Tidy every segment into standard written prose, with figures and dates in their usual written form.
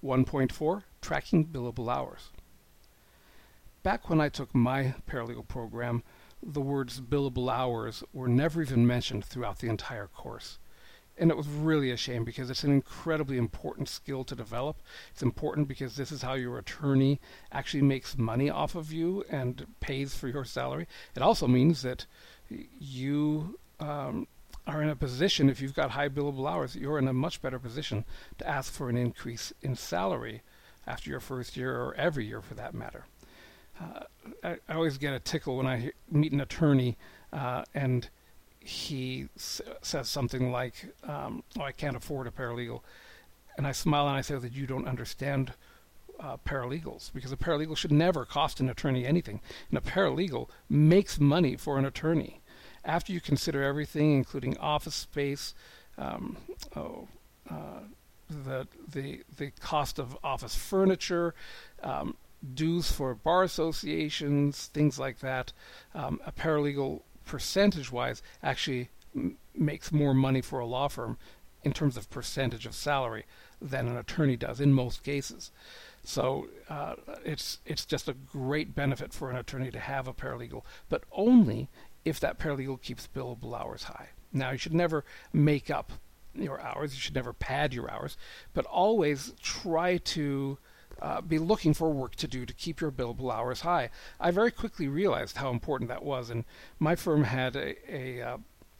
1.4, Tracking Billable Hours. Back when I took my paralegal program, the words billable hours were never even mentioned throughout the entire course. And it was really a shame because it's an incredibly important skill to develop. It's important because this is how your attorney actually makes money off of you and pays for your salary. It also means that you are in a position, if you've got high billable hours, you're in a much better position to ask for an increase in salary after your first year or every year for that matter. I always get a tickle when I meet an attorney and he says something like, oh, I can't afford a paralegal. And I smile and I say that you don't understand paralegals, because a paralegal should never cost an attorney anything. And a paralegal makes money for an attorney. After you consider everything, including office space, the cost of office furniture, dues for bar associations, things like that, a paralegal percentage-wise actually makes more money for a law firm in terms of percentage of salary than an attorney does in most cases. So it's just a great benefit for an attorney to have a paralegal, but only if that paralegal keeps billable hours high. Now, you should never make up your hours. You should never pad your hours, but always try to be looking for work to do to keep your billable hours high. I very quickly realized how important that was, and my firm had a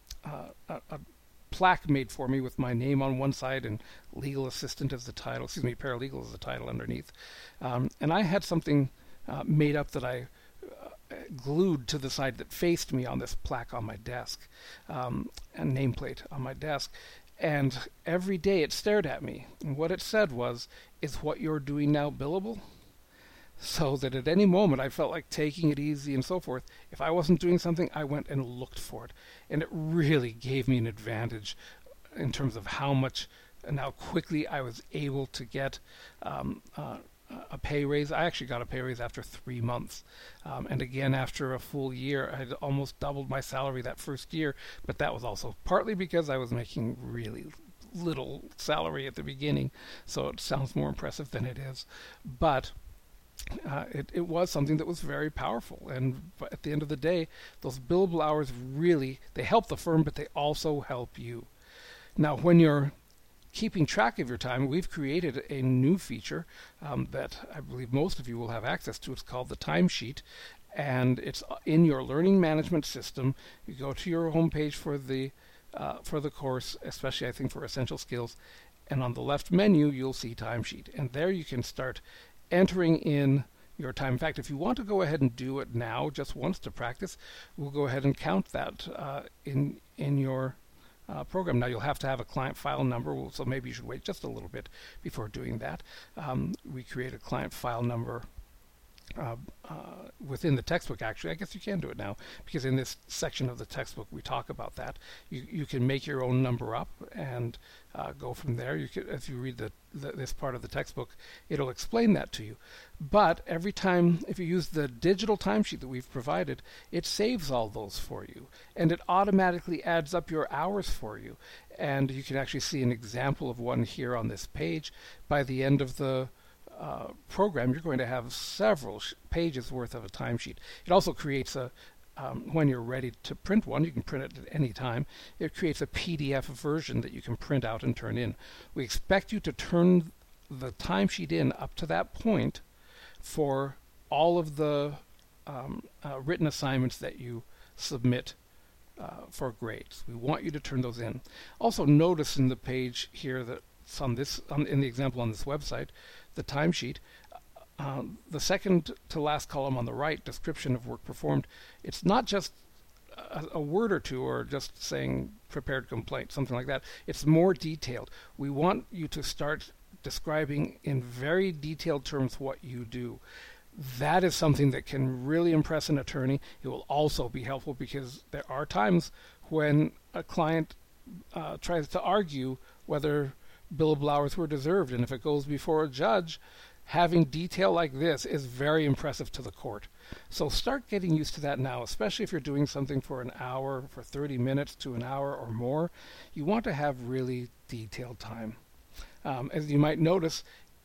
plaque made for me with my name on one side and legal assistant as the title, paralegal as the title underneath. And I had something made up that I glued to the side that faced me on this plaque on my desk, and nameplate on my desk. And every day it stared at me. And what it said was, is what you're doing now billable? So that at any moment I felt like taking it easy and so forth. If I wasn't doing something, I went and looked for it. And it really gave me an advantage in terms of how much and how quickly I was able to get a pay raise. I actually got a pay raise after 3 months. And again, after a full year, I had almost doubled my salary that first year. But that was also partly because I was making really little salary at the beginning. So it sounds more impressive than it is. But it was something that was very powerful. And at the end of the day, those billable hours really, they help the firm, but they also help you. Now, when you're keeping track of your time, we've created a new feature that I believe most of you will have access to. It's called the timesheet, and it's in your learning management system. You go to your homepage for the course, especially I think for essential skills, and on the left menu you'll see timesheet, and there you can start entering in your time. In fact, if you want to go ahead and do it now, just once to practice, we'll go ahead and count that in your program. Now, you'll have to have a client file number, so maybe you should wait just a little bit before doing that. We create a client file number within the textbook. Actually, I guess you can do it now, because in this section of the textbook we talk about that. You can make your own number up and go from there. You can, if you read this part of the textbook, it'll explain that to you. But every time, if you use the digital timesheet that we've provided, it saves all those for you, and it automatically adds up your hours for you. And you can actually see an example of one here on this page. By the end of the program, you're going to have several pages worth of a timesheet. It also creates when you're ready to print one, you can print it at any time. It creates a PDF version that you can print out and turn in. We expect you to turn the timesheet in up to that point for all of the written assignments that you submit for grades. We want you to turn those in. Also, notice in the page here that in the example on this website, the timesheet, the second to last column on the right, description of work performed, it's not just a word or two or just saying prepared complaint, something like that. It's more detailed. We want you to start describing in very detailed terms what you do. That is something that can really impress an attorney. It will also be helpful because there are times when a client tries to argue whether billable hours were deserved, and if it goes before a judge, having detail like this is very impressive to the court. So start getting used to that now, especially if you're doing something for an hour, for 30 minutes to an hour or more. You want to have really detailed time. As you might notice,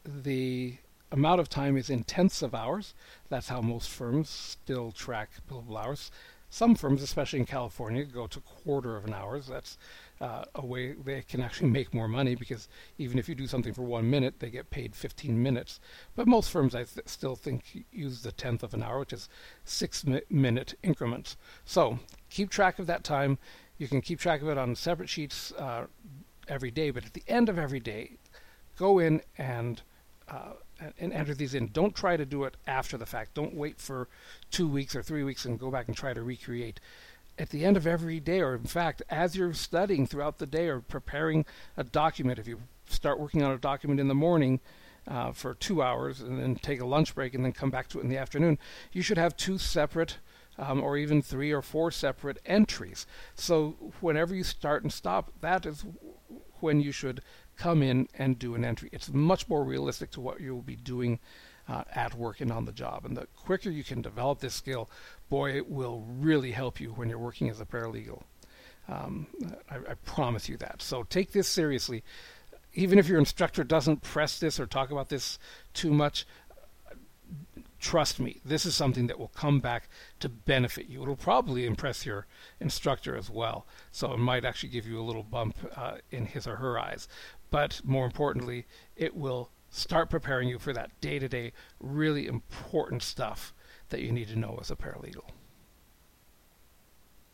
the amount of time is in tenths of hours. That's how most firms still track billable hours. Some firms, especially in California, go to quarter of an hour. That's a way they can actually make more money, because even if you do something for 1 minute, they get paid 15 minutes. But most firms, still think, use the tenth of an hour, which is 6-minute increments. So keep track of that time. You can keep track of it on separate sheets every day, but at the end of every day, go in and enter these in. Don't try to do it after the fact. Don't wait for 2 weeks or 3 weeks and go back and try to recreate. At the end of every day, or in fact, as you're studying throughout the day or preparing a document, if you start working on a document in the morning for 2 hours and then take a lunch break and then come back to it in the afternoon, you should have 2 separate or even 3 or 4 separate entries. So whenever you start and stop, that is when you should come in and do an entry. It's much more realistic to what you'll be doing at work and on the job. And the quicker you can develop this skill, boy, it will really help you when you're working as a paralegal. I promise you that. So take this seriously. Even if your instructor doesn't press this or talk about this too much, trust me, this is something that will come back to benefit you. It'll probably impress your instructor as well. So it might actually give you a little bump in his or her eyes. But more importantly, it will start preparing you for that day-to-day, really important stuff that you need to know as a paralegal.